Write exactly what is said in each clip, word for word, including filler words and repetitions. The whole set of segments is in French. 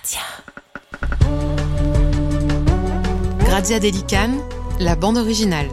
Grazia. Grazia Daily Cannes, la bande originale.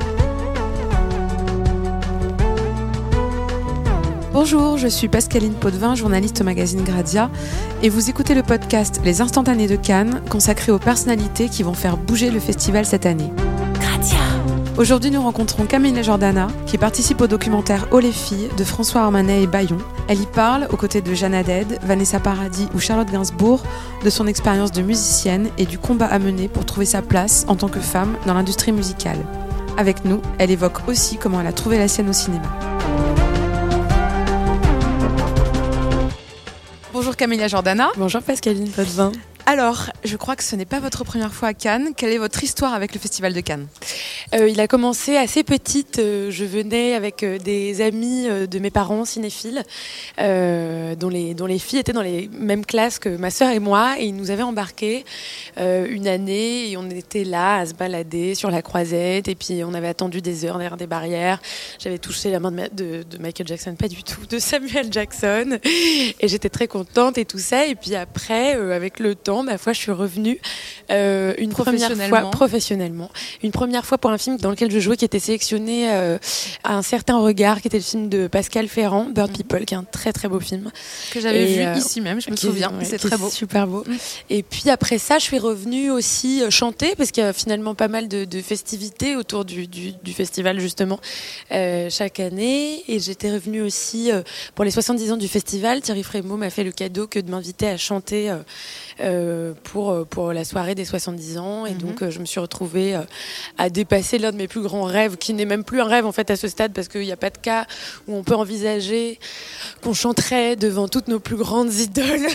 Bonjour, je suis Pascaline Potvin, journaliste au magazine Grazia, et vous écoutez le podcast Les Instantanés de Cannes, consacré aux personnalités qui vont faire bouger le festival cette année. Grazia. Aujourd'hui, nous rencontrons Camilla Jordana, qui participe au documentaire Oh les filles de François Armanet et Bayon. Elle y parle, aux côtés de Jeanne Haddad, Vanessa Paradis ou Charlotte Gainsbourg, de son expérience de musicienne et du combat à mener pour trouver sa place en tant que femme dans l'industrie musicale. Avec nous, elle évoque aussi comment elle a trouvé la sienne au cinéma. Bonjour Camilla Jordana. Bonjour Pascaline Potvin. Alors, je crois que ce n'est pas votre première fois à Cannes. Quelle est votre histoire avec le Festival de Cannes ? euh, Il a commencé assez petite. Euh, je venais avec euh, des amis euh, de mes parents cinéphiles, euh, dont, les, dont les filles étaient dans les mêmes classes que ma sœur et moi. Et ils nous avaient embarqués euh, une année et on était là à se balader sur la croisette. Et puis on avait attendu des heures derrière des barrières. J'avais touché la main de, de, de Michael Jackson, pas du tout, de Samuel Jackson. Et j'étais très contente et tout ça. Et puis après, euh, avec le temps, ma foi, je suis revenue euh, une première fois professionnellement. Une première fois pour un film dans lequel je jouais, qui était sélectionné euh, à un certain regard, qui était le film de Pascal Ferrand, Bird People, qui est un très très beau film que j'avais et, vu euh, ici même. Je me souviens, ouais, c'est très beau, super beau. Mm. Et puis après ça, je suis revenue aussi chanter parce qu'il y a finalement pas mal de, de festivités autour du, du, du festival justement euh, chaque année. Et j'étais revenue aussi euh, pour les soixante-dix ans du festival. Thierry Frémaux m'a fait le cadeau que de m'inviter à chanter. Euh, Euh, pour, pour la soirée des soixante-dix ans et mm-hmm. donc euh, je me suis retrouvée euh, à dépasser l'un de mes plus grands rêves, qui n'est même plus un rêve en fait à ce stade, parce qu'il n'y a pas de cas où on peut envisager qu'on chanterait devant toutes nos plus grandes idoles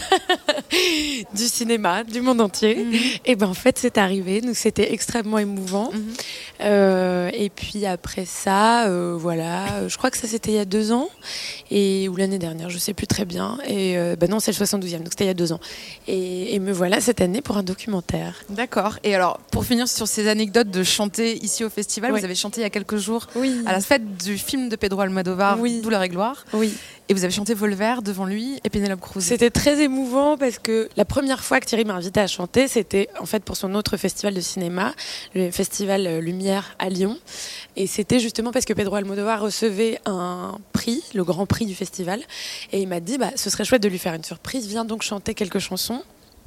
du cinéma, du monde entier. Mm-hmm. Et ben en fait c'est arrivé, donc c'était extrêmement émouvant. Mm-hmm. euh, et puis après ça euh, voilà, je crois que ça c'était il y a deux ans et, ou l'année dernière, je sais plus très bien, et euh, ben non c'est le soixante-douzième, donc c'était il y a deux ans. Et Et me voilà cette année pour un documentaire. D'accord. Et alors, pour finir sur ces anecdotes de chanter ici au festival, oui. Vous avez chanté il y a quelques jours oui. à la fête du film de Pedro Almodovar, oui. Douleur et gloire. Oui. Et vous avez chanté Volver devant lui et Pénélope Cruz. C'était très émouvant parce que la première fois que Thierry m'a invité à chanter, c'était en fait pour son autre festival de cinéma, le festival Lumière à Lyon. Et c'était justement parce que Pedro Almodovar recevait un prix, le grand prix du festival. Et il m'a dit, bah, ce serait chouette de lui faire une surprise, viens donc chanter quelques chansons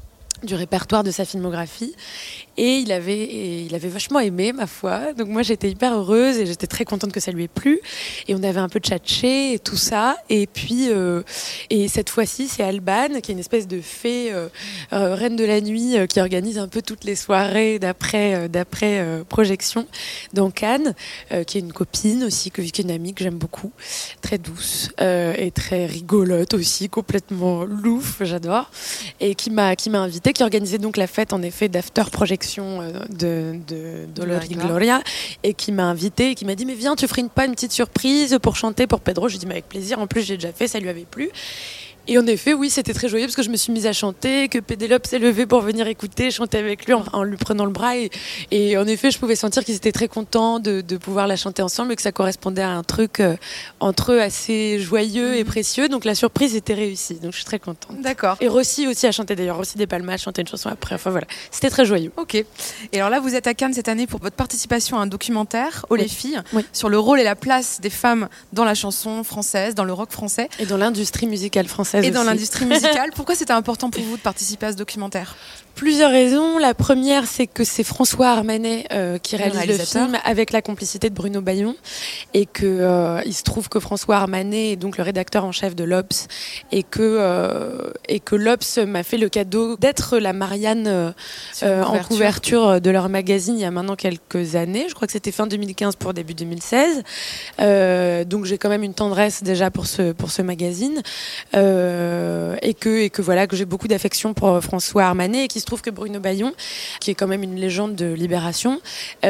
du répertoire de sa filmographie, et il avait, et il avait vachement aimé, ma foi. Donc moi j'étais hyper heureuse et j'étais très contente que ça lui ait plu, et on avait un peu tchatché et tout ça. Et puis euh, et cette fois-ci c'est Alban, qui est une espèce de fée euh, euh, reine de la nuit, euh, qui organise un peu toutes les soirées d'après euh, d'après euh, projection dans Cannes, euh, qui est une copine aussi, que, qui est une amie que j'aime beaucoup, très douce euh, et très rigolote aussi, complètement louf, j'adore, et qui m'a qui m'a invitée, qui organisait donc la fête en effet d'after projection de, de Dolor y Gloria, et qui m'a invitée et qui m'a dit mais viens, tu ferais une, pas une petite surprise pour chanter pour Pedro. Je lui ai dit mais avec plaisir, en plus j'ai déjà fait, ça lui avait plu. Et en effet, oui, c'était très joyeux parce que je me suis mise à chanter, que Pénélope s'est levée pour venir écouter, chanter avec lui en, en lui prenant le bras. Et, et en effet, je pouvais sentir qu'ils étaient très contents de, de pouvoir la chanter ensemble et que ça correspondait à un truc euh, entre eux assez joyeux mmh. et précieux. Donc la surprise était réussie. Donc je suis très contente. D'accord. Et Rossi aussi a chanté d'ailleurs. Rossi des Palmas a chanté une chanson après. Enfin voilà, c'était très joyeux. Ok. Et alors là, vous êtes à Cannes cette année pour votre participation à un documentaire, Oh oui. les filles, oui. sur le rôle et la place des femmes dans la chanson française, dans le rock français. Et dans l'industrie musicale française Et aussi. dans l'industrie musicale. Pourquoi c'était important pour vous de participer à ce documentaire ? Plusieurs raisons. La première, c'est que c'est François Armanet euh, qui réalise le, le film avec la complicité de Bruno Bayon, et que euh, il se trouve que François Armanet est donc le rédacteur en chef de l'Obs, et que euh, et que l'Obs m'a fait le cadeau d'être la Marianne euh, euh, couverture. en couverture de leur magazine il y a maintenant quelques années. Je crois que c'était fin deux mille quinze pour début deux mille seize. Euh, donc j'ai quand même une tendresse déjà pour ce pour ce magazine, euh, et que et que voilà que j'ai beaucoup d'affection pour François Armanet, et qui se trouve que Bruno Bayon, qui est quand même une légende de Libération,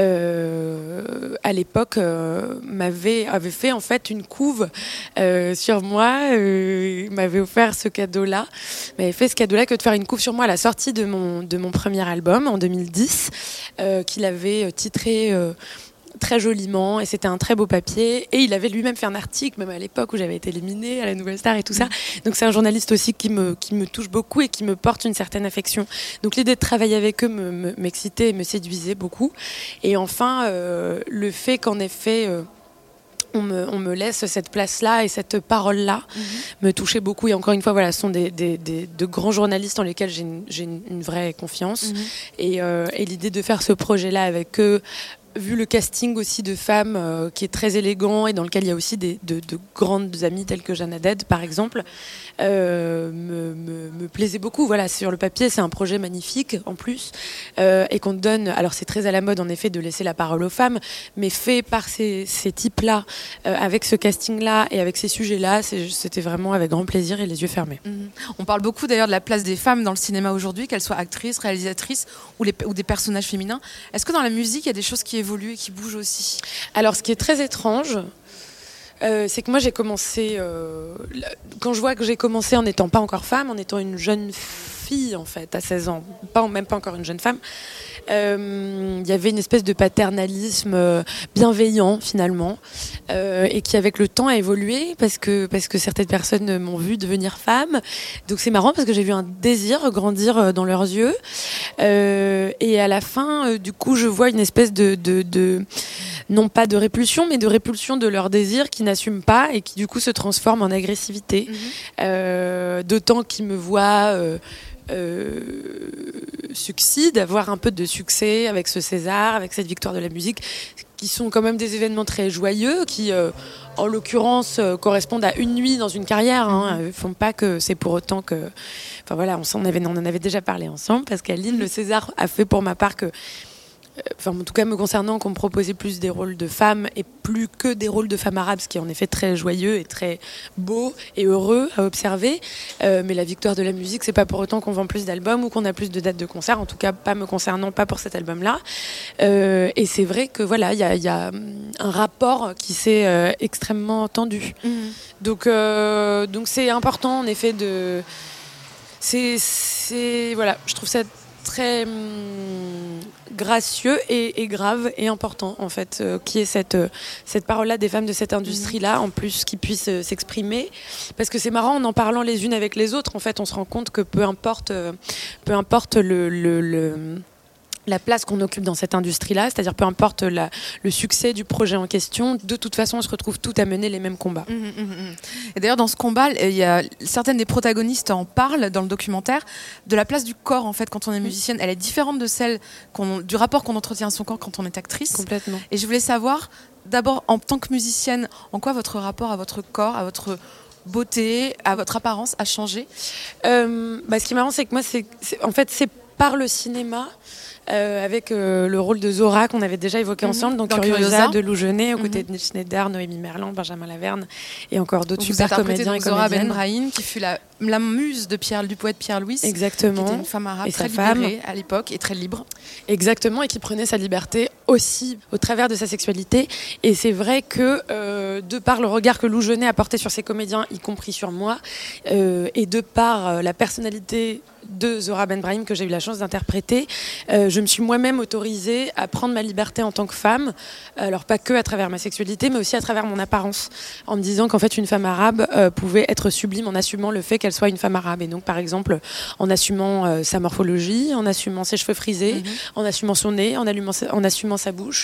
euh, à l'époque euh, m'avait avait fait en fait une couve euh, sur moi, euh, m'avait offert ce cadeau-là, m'avait fait ce cadeau-là que de faire une couve sur moi à la sortie de mon de mon premier album en deux mille dix, euh, qu'il avait titré euh, très joliment, et c'était un très beau papier. Et il avait lui-même fait un article, même à l'époque où j'avais été éliminée à la Nouvelle Star et tout ça. Donc c'est un journaliste aussi qui me, qui me touche beaucoup et qui me porte une certaine affection. Donc l'idée de travailler avec eux me, me, m'excitait et me séduisait beaucoup. Et enfin, euh, le fait qu'en effet... Euh, On me, on me laisse cette place-là et cette parole-là mmh. me touchait beaucoup. Et encore une fois, voilà, ce sont des, des, des, de grands journalistes en lesquels j'ai une, j'ai une, une vraie confiance. Mmh. Et, euh, et l'idée de faire ce projet-là avec eux, vu le casting aussi de femmes euh, qui est très élégant et dans lequel il y a aussi des, de, de grandes amies telles que Jeanne Haddad, par exemple, euh, me, me, me plaisait beaucoup. Voilà, sur le papier, c'est un projet magnifique en plus euh, et qu'on donne. Alors c'est très à la mode en effet de laisser la parole aux femmes, mais fait par ces, ces types-là, euh, avec ce casting-là et avec ces sujets-là, c'est, c'était vraiment avec grand plaisir et les yeux fermés. Mmh. On parle beaucoup d'ailleurs de la place des femmes dans le cinéma aujourd'hui, qu'elles soient actrices, réalisatrices ou, les, ou des personnages féminins. Est-ce que dans la musique, il y a des choses qui évolue et qui bouge aussi? Alors, ce qui est très étrange, euh, c'est que moi, j'ai commencé... Euh, quand je vois que j'ai commencé en n'étant pas encore femme, en étant une jeune fille, en fait, à seize ans, pas, même pas encore une jeune femme, il euh, y avait une espèce de paternalisme bienveillant, finalement, euh, et qui, avec le temps, a évolué parce que, parce que certaines personnes m'ont vu devenir femme. Donc, c'est marrant parce que j'ai vu un désir grandir dans leurs yeux. Euh, et à la fin, euh, du coup, je vois une espèce de, de, de... non pas de répulsion, mais de répulsion de leur désir qui n'assument pas et qui, du coup, se transforme en agressivité. Mmh. Euh, d'autant qu'ils me voient... Euh, Euh, succès, d'avoir un peu de succès avec ce César, avec cette victoire de la musique, qui sont quand même des événements très joyeux, qui, euh, en l'occurrence, euh, correspondent à une nuit dans une carrière. Hein. Ils ne font pas que c'est pour autant que... Enfin voilà, on, s'en avait, on en avait déjà parlé ensemble, Pascaline. Le César a fait pour ma part que... Enfin, en tout cas me concernant, qu'on me proposait plus des rôles de femmes et plus que des rôles de femmes arabes, ce qui est en effet très joyeux et très beau et heureux à observer. Euh, mais la victoire de la musique, c'est pas pour autant qu'on vend plus d'albums ou qu'on a plus de dates de concert, en tout cas pas me concernant, pas pour cet album-là. Euh, et c'est vrai que voilà, il y a, y a un rapport qui s'est euh, extrêmement tendu. Mmh. Donc, euh, donc c'est important en effet de... C'est, c'est... Voilà, je trouve ça très hum, gracieux et, et grave et important en fait euh, qui est cette, euh, cette parole-là des femmes de cette industrie-là, mmh. en plus qui puissent euh, s'exprimer, parce que c'est marrant, en en parlant les unes avec les autres, en fait on se rend compte que peu importe, euh, peu importe le, le, le la place qu'on occupe dans cette industrie-là, c'est-à-dire peu importe la, le succès du projet en question, de toute façon, on se retrouve toutes à mener les mêmes combats. Mmh, mmh, mmh. Et d'ailleurs, dans ce combat, il y a certaines des protagonistes en parlent dans le documentaire de la place du corps, en fait, quand on est musicienne. Elle est différente de celle qu'on, du rapport qu'on entretient à son corps quand on est actrice. Complètement. Et je voulais savoir, d'abord, en tant que musicienne, en quoi votre rapport à votre corps, à votre beauté, à votre apparence a changé? euh, bah, Ce qui est marrant, c'est que moi, c'est, c'est, en fait, c'est par le cinéma. Euh, avec euh, le rôle de Zora qu'on avait déjà évoqué mmh. ensemble, donc Curiosa, Curiosa de Lou Genet, aux mmh. côtés de Nils Schneider, Noémie Merlan, Benjamin Laverne et encore d'autres donc super comédiens et Zora comédiennes. Ben Brahim, qui fut la, la muse de Pierre, du poète Pierre Louis, exactement, qui était une femme arabe et très sa libérée femme. À l'époque et très libre. Exactement, et qui prenait sa liberté aussi au travers de sa sexualité. Et c'est vrai que euh, de par le regard que Lou Genet a porté sur ses comédiens, y compris sur moi, euh, et de par euh, la personnalité de Zora Ben Brahim que j'ai eu la chance d'interpréter, euh, je me suis moi-même autorisée à prendre ma liberté en tant que femme, alors pas que à travers ma sexualité, mais aussi à travers mon apparence, en me disant qu'en fait une femme arabe euh, pouvait être sublime en assumant le fait qu'elle soit une femme arabe. Et donc par exemple en assumant euh, sa morphologie, en assumant ses cheveux frisés, mm-hmm. en assumant son nez, en, allumant, en assumant sa bouche,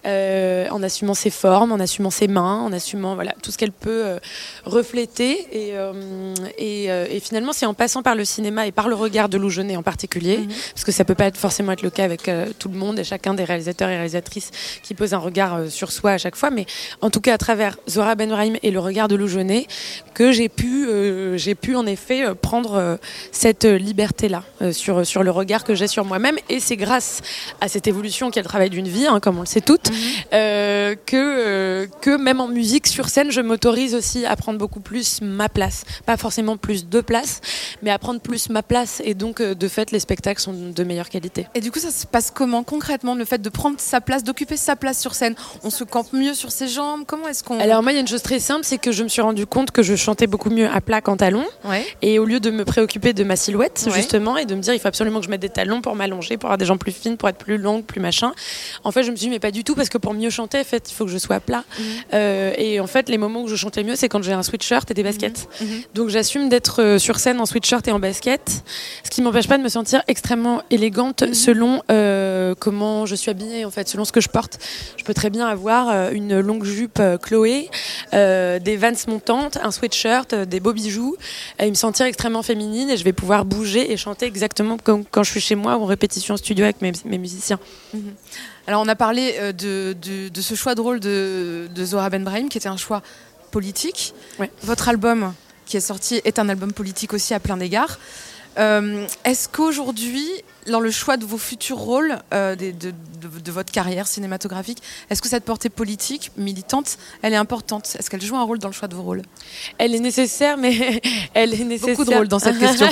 euh, en assumant ses formes, en assumant ses mains, en assumant voilà, tout ce qu'elle peut euh, refléter. Et, euh, et, euh, et finalement c'est en passant par le cinéma et par le regard de Lou Genet en particulier, mmh. parce que ça peut pas être forcément être le cas avec euh, tout le monde et chacun des réalisateurs et réalisatrices qui posent un regard euh, sur soi à chaque fois, mais en tout cas à travers Zora Ben Brahim et le regard de Lou Genet que j'ai pu, euh, j'ai pu en effet euh, prendre euh, cette liberté-là euh, sur, sur le regard que j'ai sur moi-même, et c'est grâce à cette évolution qui est le travail d'une vie, hein, comme on le sait toutes, mmh. euh, que, euh, que même en musique, sur scène, je m'autorise aussi à prendre beaucoup plus ma place, pas forcément plus de place, mais à prendre plus ma place. Et donc, de fait, les spectacles sont de meilleure qualité. Et du coup, ça se passe comment concrètement, le fait de prendre sa place, d'occuper sa place sur scène? On se campe mieux sur ses jambes? Comment est-ce qu'on... Alors moi, il y a une chose très simple, c'est que je me suis rendu compte que je chantais beaucoup mieux à plat qu'en talons. Oui. Ouais. Et au lieu de me préoccuper de ma silhouette, Ouais. justement, et de me dire il faut absolument que je mette des talons pour m'allonger, pour avoir des jambes plus fines, pour être plus longue, plus machin, en fait, je me suis dit mais pas du tout, parce que pour mieux chanter, en fait, il faut que je sois plat. Mmh. Euh, et en fait, les moments où je chantais mieux, c'est quand j'ai un sweatshirt et des baskets. Mmh. Donc j'assume d'être euh, sur scène en sweatshirt et en basket, ce qui m'empêche pas de me sentir extrêmement élégante Mmh. selon euh, comment je suis habillée, en fait, selon ce que je porte. Je peux très bien avoir euh, une longue jupe euh, Chloé, euh, des Vans montantes, un sweatshirt, euh, des beaux bijoux, et me sentir extrêmement féminine, et je vais pouvoir bouger et chanter exactement comme quand je suis chez moi ou en répétition en studio avec mes, mes musiciens. Mmh. Alors on a parlé euh, de, de, de ce choix de rôle de, de Zora Ben Brahim, qui était un choix politique. Ouais. Votre album qui est sorti est un album politique aussi à plein d'égards. Euh, est-ce qu'aujourd'hui, dans le choix de vos futurs rôles euh, de, de, de, de votre carrière cinématographique, est-ce que cette portée politique, militante, elle est importante? Est-ce qu'elle joue un rôle dans le choix de vos rôles? Elle est nécessaire, mais elle est nécessaire. Beaucoup de rôles dans cette question.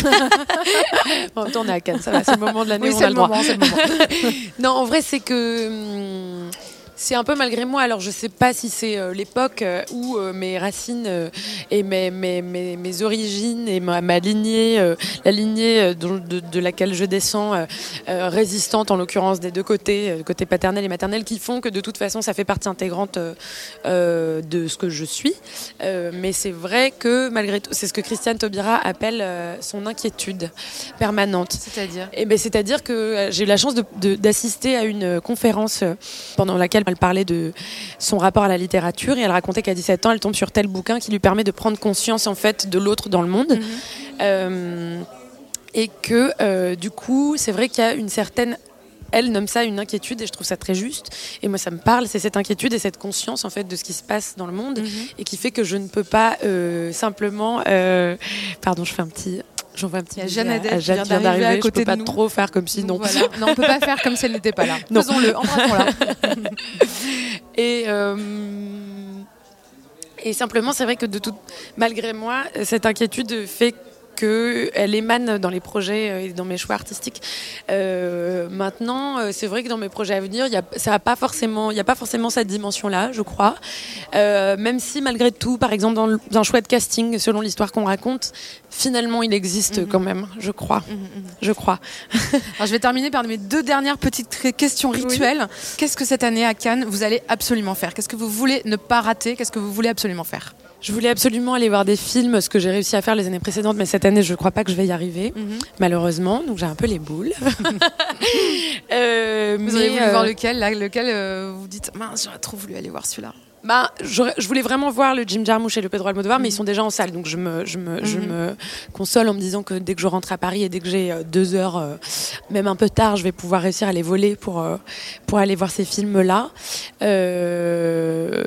En même temps, on est à Cannes, ça va, c'est le moment de l'année Oui, où on c'est a le le droit. moment, c'est le moment. Non, en vrai, c'est que hum, c'est un peu malgré moi. Alors, je sais pas si c'est euh, l'époque euh, où euh, mes racines euh, et mes, mes, mes, mes origines et ma, ma lignée, euh, la lignée euh, de, de, de laquelle je descends, euh, euh, résistante en l'occurrence des deux côtés, euh, côté paternel et maternel, qui font que de toute façon, ça fait partie intégrante euh, euh, de ce que je suis. Euh, mais c'est vrai que malgré tout, c'est ce que Christiane Taubira appelle euh, son inquiétude permanente. C'est-à-dire Eh ben, c'est-à-dire que euh, j'ai eu la chance de, de, d'assister à une euh, conférence euh, pendant laquelle elle parlait de son rapport à la littérature, et elle racontait qu'à dix-sept ans, elle tombe sur tel bouquin qui lui permet de prendre conscience en fait de l'autre dans le monde. Mmh. Euh, et que euh, du coup, c'est vrai qu'il y a une certaine... Elle nomme ça une inquiétude, et je trouve ça très juste. Et moi, ça me parle, c'est cette inquiétude et cette conscience en fait de ce qui se passe dans le monde, mmh. et qui fait que je ne peux pas euh, simplement... Euh... Pardon, je fais un petit... J'envoie un petit. Il y a Jeanne Haddad qui vient d'arriver à côté. Je peux pas de nous. trop faire comme si non. Voilà. Non, on peut pas faire comme si elle n'était pas là. Non. Faisons-le, embrassons-la. Et euh, et simplement, c'est vrai que de tout, malgré moi, cette inquiétude fait qu'elle émane dans les projets et dans mes choix artistiques. Euh, maintenant, c'est vrai que dans mes projets à venir, y a, ça a pas forcément, il n'y a pas forcément cette dimension-là, je crois. Euh, même si, malgré tout, par exemple, dans, le, dans un choix de casting, selon l'histoire qu'on raconte, finalement, il existe mm-hmm. quand même, je crois. Mm-hmm. Je crois. Alors, je vais terminer par mes deux dernières petites questions rituelles. Oui. Qu'est-ce que cette année à Cannes, vous allez absolument faire? Qu'est-ce que vous voulez ne pas rater? Qu'est-ce que vous voulez absolument faire? Je voulais absolument aller voir des films, ce que j'ai réussi à faire les années précédentes, mais cette année, je ne crois pas que je vais y arriver, mm-hmm. malheureusement. Donc, j'ai un peu les boules. euh, vous avez voulu euh... voir lequel, là, lequel euh, vous dites, mince, j'aurais trop voulu aller voir celui-là? Bah, je voulais vraiment voir le Jim Jarmusch et le Pedro Almodovar, mm-hmm. mais ils sont déjà en salle, donc je me, je, me, mm-hmm. je me console en me disant que dès que je rentre à Paris et dès que j'ai deux heures, euh, même un peu tard, je vais pouvoir réussir à les voler pour, euh, pour aller voir ces films-là. Euh,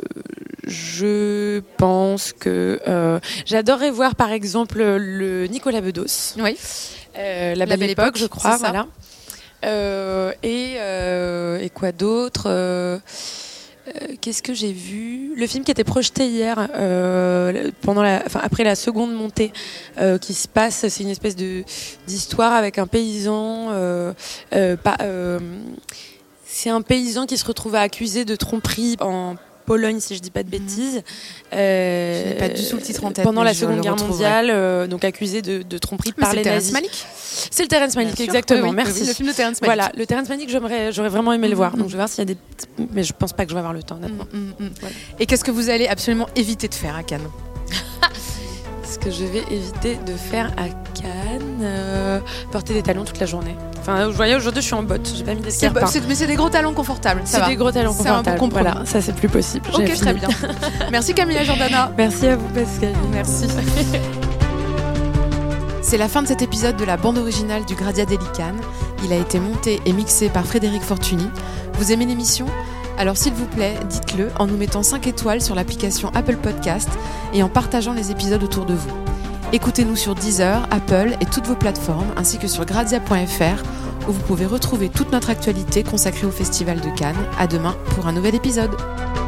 je pense que euh, j'adorerais voir, par exemple, le Nicolas Bedos. Oui. Euh, la, la Belle, Belle Époque, époque, je crois, voilà. Euh, et, euh, et quoi d'autre euh, Euh, qu'est-ce que j'ai vu? Le film qui était projeté hier, euh, pendant la, enfin, après la seconde montée, euh, qui se passe, c'est une espèce de d'histoire avec un paysan. Euh, euh, pas, euh, c'est un paysan qui se retrouve accusé de tromperie en Pologne, si je dis pas de bêtises. Euh, je n'ai pas du tout le titre en tête. Pendant la Seconde Guerre mondiale, euh, donc accusé de, de tromperie mais par les nazis. C'est le Terrence Malick. C'est le Terrence Malick, exactement. Oui, oui, merci. Oui, le film de Terrence Malick. Voilà, le Terrence Malick, j'aimerais, j'aurais vraiment aimé mmh, le voir. Donc je vais voir s'il y a des, mais je pense pas que je vais avoir le temps, honnêtement. Mmh, mmh. Voilà. Et qu'est-ce que vous allez absolument éviter de faire à Cannes? Ce que je vais éviter de faire à Cannes, euh, porter des talons toute la journée. Enfin, vous voyez, aujourd'hui, je suis en bottes. J'ai pas mis d'escarpins. C'est, mais c'est des gros talons confortables. Ça c'est va. des gros talons confortables. C'est un bon compromis. Voilà, ça c'est plus possible. Ok, très bien. Merci Camilla Jordana. Merci à vous Pascal. Merci. C'est la fin de cet épisode de la bande originale du Grazia Daily Cannes. Il a été monté et mixé par Frédéric Fortuny. Vous aimez l'émission ? Alors s'il vous plaît, dites-le en nous mettant cinq étoiles sur l'application Apple Podcast et en partageant les épisodes autour de vous. Écoutez-nous sur Deezer, Apple et toutes vos plateformes, ainsi que sur grazia point f r, où vous pouvez retrouver toute notre actualité consacrée au Festival de Cannes. À demain pour un nouvel épisode.